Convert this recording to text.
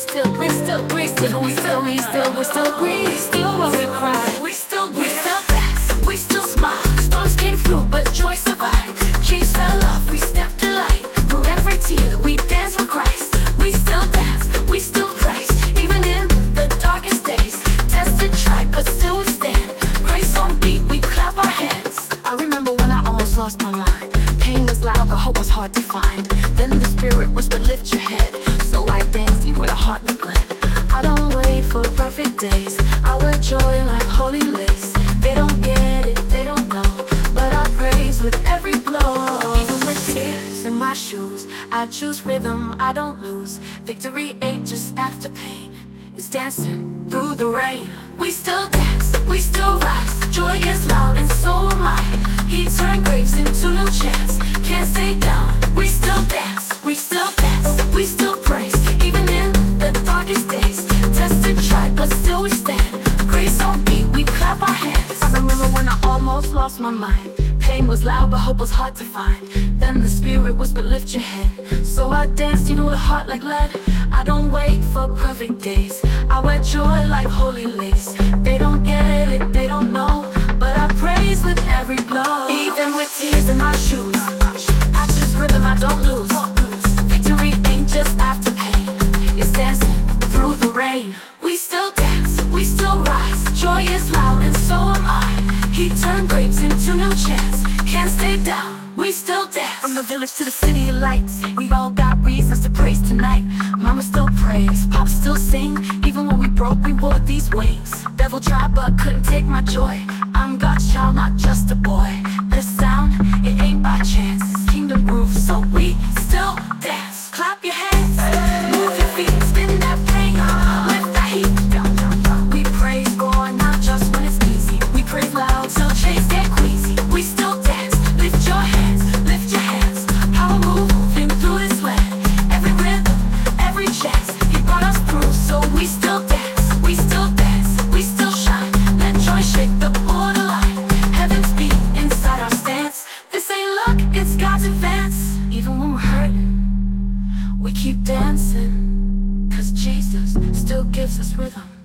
still won't cry. We still dance, we still smile. Storms came through, but joy survived. Chains fell off, we stepped to light. Through every tear, we dance for Christ. We still dance, we still praise. Even in the darkest days, tested, tried, but still we stand. Grace on beat, we clap our hands. I remember when I almost lost my mind. Pain was loud, but hope was hard to find. Then the Spirit whispered, lift your head. So I danced with a heart that bled. I don't wait for perfect days. I wear joy like holy lace. They don't get it, they don't know, but I praise with every blow. Even with tears in my shoes, I choose rhythm, I don't lose. Victory ain't just after pain, it's dancing through the rain. We still dance, we still rise. Joy is loud and so am I. He turned graves into new chance. Can't stay down, we still dance, we still dance, we still praise. Even in the darkest days, tested, tried, but still we stand. Grace on beat, we clap our hands. I remember when I almost lost my mind. Pain was loud, but hope was hard to find. Then the Spirit whispered, lift your head. So I danced, with a heart like lead. I don't wait for perfect days. I wear joy like holy lace. They don't get it, they don't know, but I praise with every blow. Even with tears in my shoes, I choose rhythm, I don't lose. Victory ain't just after pain, it's dancing through the rain. We still dance, we still rise. Joy is loud and so am I. He turned graves into new chance. Can't stay down, we still dance. From the village to the city of lights, we all got reasons to praise tonight. Mama still prays, Papa still sing. Even when we broke, we wore these wings. Devil tried but couldn't take my joy. I'm God's child, not just a boy. This sound, it ain't by chance. It's kingdom groove, so we still dance. Clap your hands, move your feet, spin that pain, lift that heat. We praise God, not just when it's easy. We praise loud till chains get queasy. We still dance, lift your hands, lift your hands. Power moving through this land. Every rhythm, every chance, He brought us through, so we still dance, we still dance, we still shine. Let joy shake the borderline. Heaven's beat inside our stance. This ain't luck, it's God's advance. Even when we're hurting, we keep dancing, 'cause Jesus still gives us rhythm.